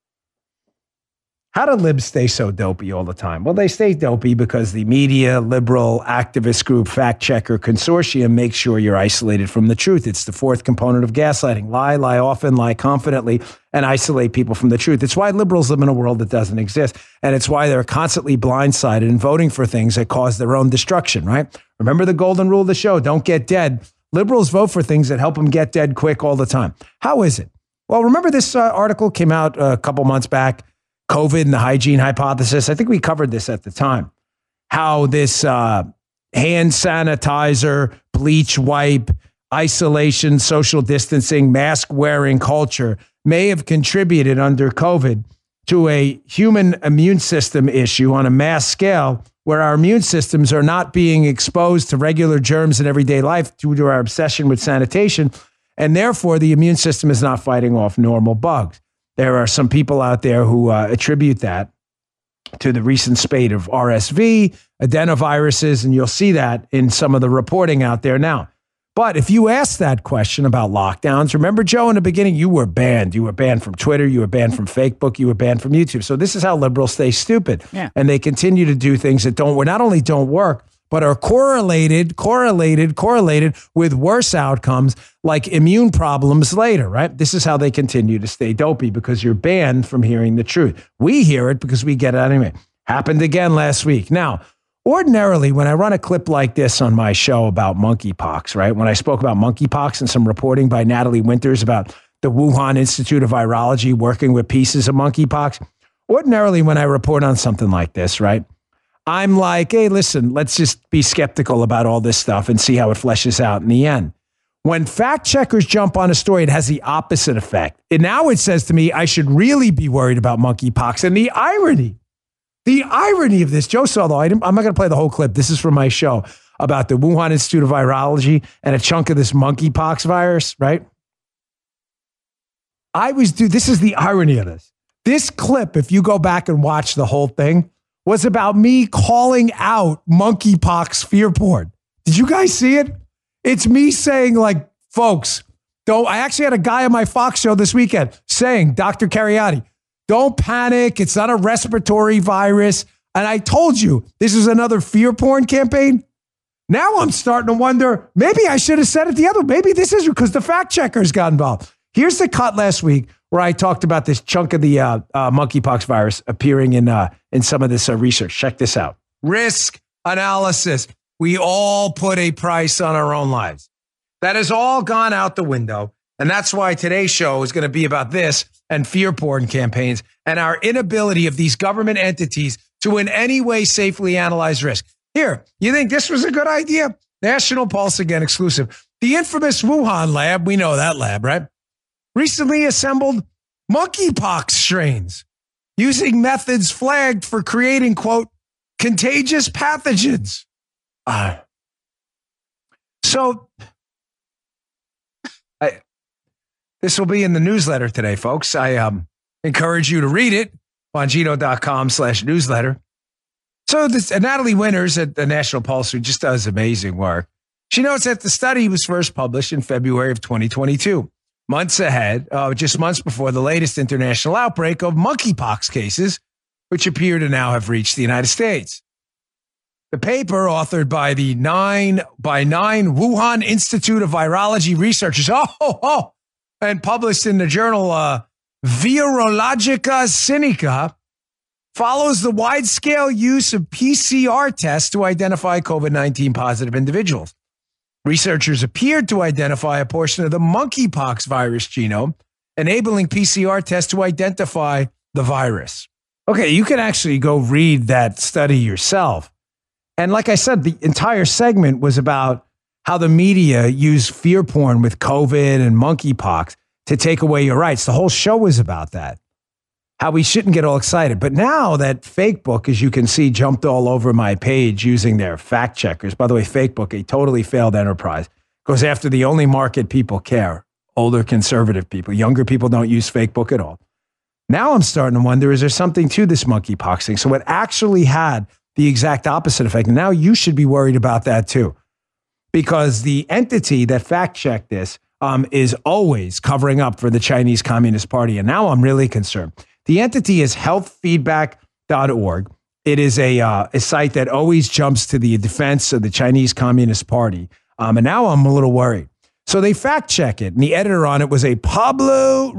How do libs stay so dopey all the time? Well, they stay dopey because the media, liberal, activist group, fact checker consortium makes sure you're isolated from the truth. It's the fourth component of gaslighting. Lie, lie often, lie confidently, and isolate people from the truth. It's why liberals live in a world that doesn't exist. And it's why they're constantly blindsided and voting for things that cause their own destruction, right? Remember the golden rule of the show, don't get dead. Liberals vote for things that help them get dead quick all the time. How is it? Well, remember this uh, article came out a couple months back, COVID and the hygiene hypothesis. I think we covered this at the time. How this uh, hand sanitizer, bleach wipe, isolation, social distancing, mask wearing culture may have contributed under COVID to a human immune system issue on a mass scale where our immune systems are not being exposed to regular germs in everyday life due to our obsession with sanitation. And therefore, the immune system is not fighting off normal bugs. There are some people out there who uh, attribute that to the recent spate of R S V, adenoviruses, and you'll see that in some of the reporting out there now. But if you ask that question about lockdowns, remember, Joe, in the beginning, you were banned. You were banned from Twitter. You were banned from Facebook. You were banned from YouTube. So this is how liberals stay stupid. Yeah. And they continue to do things that don't, not only don't work, but are correlated, correlated, correlated with worse outcomes like immune problems later, right? This is how they continue to stay dopey, because you're banned from hearing the truth. We hear it because we get it anyway. Happened again last week. Now, ordinarily, when I run a clip like this on my show about monkeypox, right? When I spoke about monkeypox and some reporting by Natalie Winters about the Wuhan Institute of Virology working with pieces of monkeypox, ordinarily when I report on something like this, right? I'm like, hey, listen, let's just be skeptical about all this stuff and see how it fleshes out in the end. When fact checkers jump on a story, it has the opposite effect. And now it says to me, I should really be worried about monkeypox. And the irony, the irony of this, Joe saw the item. I'm not going to play the whole clip. This is from my show about the Wuhan Institute of Virology and a chunk of this monkeypox virus, right? I was, dude, this is the irony of this. This clip, if you go back and watch the whole thing, was about me calling out monkeypox fear porn. Did you guys see it? It's me saying, like, folks, don't. I actually had a guy on my Fox show this weekend saying, Doctor Cariotti, don't panic. It's not a respiratory virus. And I told you, this is another fear porn campaign. Now I'm starting to wonder, maybe I should have said it the other way. Maybe this is because the fact checkers got involved. Here's the cut last week where I talked about this chunk of the uh, uh, monkeypox virus appearing in uh, in some of this uh, research. Check this out. Risk analysis. We all put a price on our own lives. That has all gone out the window. And that's why today's show is going to be about this and fear porn campaigns and our inability of these government entities to in any way safely analyze risk. Here, you think this was a good idea? National Pulse again exclusive. The infamous Wuhan lab, we know that lab, right? Recently assembled monkeypox strains using methods flagged for creating, quote, contagious pathogens. Uh, so, I, this will be in the newsletter today, folks. I um, encourage you to read it, bongino.com slash newsletter. So this, uh, Natalie Winters at the National Pulse, who just does amazing work, she notes that the study was first published in February of twenty twenty-two, months ahead, uh, just months before the latest international outbreak of monkeypox cases, which appear to now have reached the United States. The paper, authored by the nine by nine Wuhan Institute of Virology researchers, oh, oh, oh and published in the journal uh, Virologica Sinica, follows the wide-scale use of P C R tests to identify COVID nineteen positive individuals. Researchers appeared to identify a portion of the monkeypox virus genome, enabling P C R tests to identify the virus. Okay, you can actually go read that study yourself. And like I said, the entire segment was about how the media used fear porn with COVID and monkeypox to take away your rights. The whole show was about that. How we shouldn't get all excited. But now that Facebook, as you can see, jumped all over my page using their fact checkers. By the way, Facebook, a totally failed enterprise, goes after the only market people care, older conservative people. Younger people don't use Facebook at all. Now I'm starting to wonder, is there something to this monkeypox thing? So it actually had the exact opposite effect. And now you should be worried about that too. Because the entity that fact-checked this um, is always covering up for the Chinese Communist Party. And now I'm really concerned. The entity is health feedback dot org. It is a, uh, a site that always jumps to the defense of the Chinese Communist Party. Um, and now I'm a little worried. So they fact check it. And the editor on it was a Pablo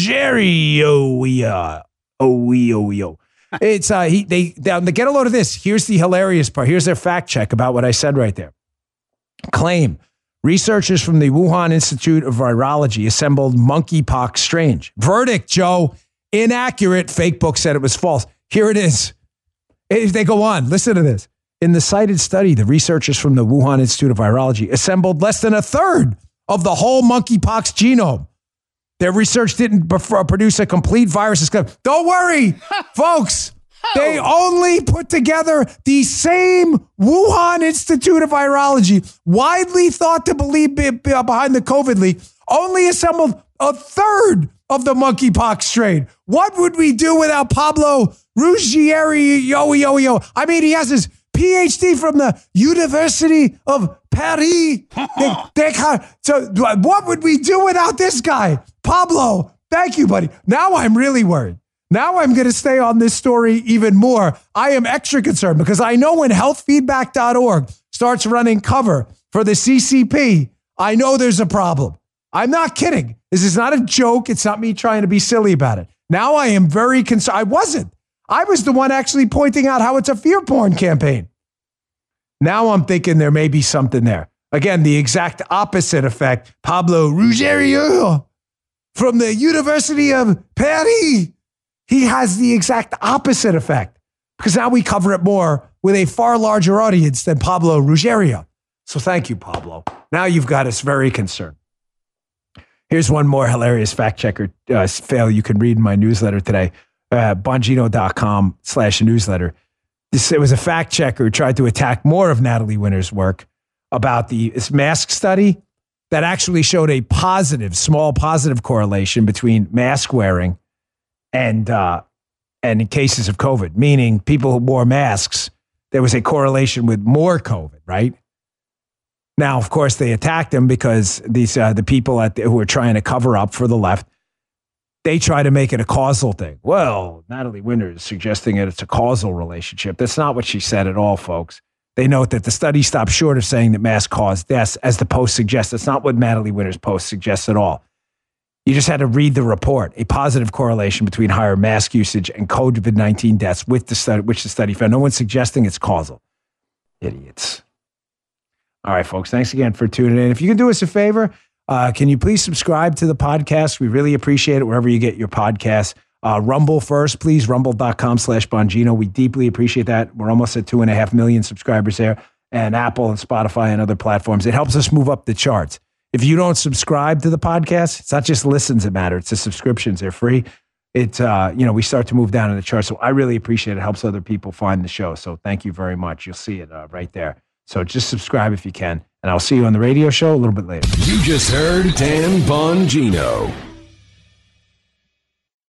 Ruggiero. Oh, yo, yo. It's, uh, he, they, they, they get a load of this. Here's the hilarious part. Here's their fact check about what I said right there. Claim. Researchers from the Wuhan Institute of Virology assembled monkeypox strain. Verdict, Joe. Inaccurate. Fake book said it was false. Here it is. If they go on, listen to this. In the cited study, the researchers from the Wuhan Institute of Virology assembled less than a third of the whole monkeypox genome. Their research didn't produce a complete virus. Don't worry, folks. They only put together the same Wuhan Institute of Virology, widely thought to believe behind the COVID leak, only assembled a third of the monkeypox strain. What would we do without Pablo Ruggiero? Yo, yo, yo. I mean, he has his P H D from the University of Paris. they, they, so what would we do without this guy? Pablo, thank you, buddy. Now I'm really worried. Now I'm going to stay on this story even more. I am extra concerned because I know when health feedback dot org starts running cover for the C C P, I know there's a problem. I'm not kidding. This is not a joke. It's not me trying to be silly about it. Now I am very concerned. I wasn't. I was the one actually pointing out how it's a fear porn campaign. Now I'm thinking there may be something there. Again, the exact opposite effect. Pablo Ruggiero from the University of Paris. He has the exact opposite effect because now we cover it more with a far larger audience than Pablo Ruggiero. So thank you, Pablo. Now you've got us very concerned. Here's one more hilarious fact checker uh, fail you can read in my newsletter today, uh, bongino.com slash newsletter. This, it was a fact checker who tried to attack more of Natalie Winters' work about the this mask study that actually showed a positive, small positive correlation between mask wearing and uh, and in cases of COVID, meaning people who wore masks, there was a correlation with more COVID, right? Now, of course, they attacked him because these uh, the people at the, who were trying to cover up for the left, they try to make it a causal thing. Well, Natalie Winters is suggesting that it's a causal relationship. That's not what she said at all, folks. They note that the study stopped short of saying that masks cause deaths, as the post suggests. That's not what Natalie Winters' post suggests at all. You just had to read the report. A positive correlation between higher mask usage and COVID nineteen deaths, with the study, which the study found. No one's suggesting it's causal. Idiots. All right, folks, thanks again for tuning in. If you can do us a favor, uh, can you please subscribe to the podcast? We really appreciate it wherever you get your podcasts. Uh, Rumble first, please, rumble.com slash Bongino. We deeply appreciate that. We're almost at two and a half million subscribers there, and Apple and Spotify and other platforms. It helps us move up the charts. If you don't subscribe to the podcast, it's not just listens that matter. It's the subscriptions. They're free. It, uh, you know, we start to move down in the charts. So I really appreciate it. It helps other people find the show. So thank you very much. You'll see it uh, right there. So just subscribe if you can. And I'll see you on the radio show a little bit later. You just heard Dan Bongino.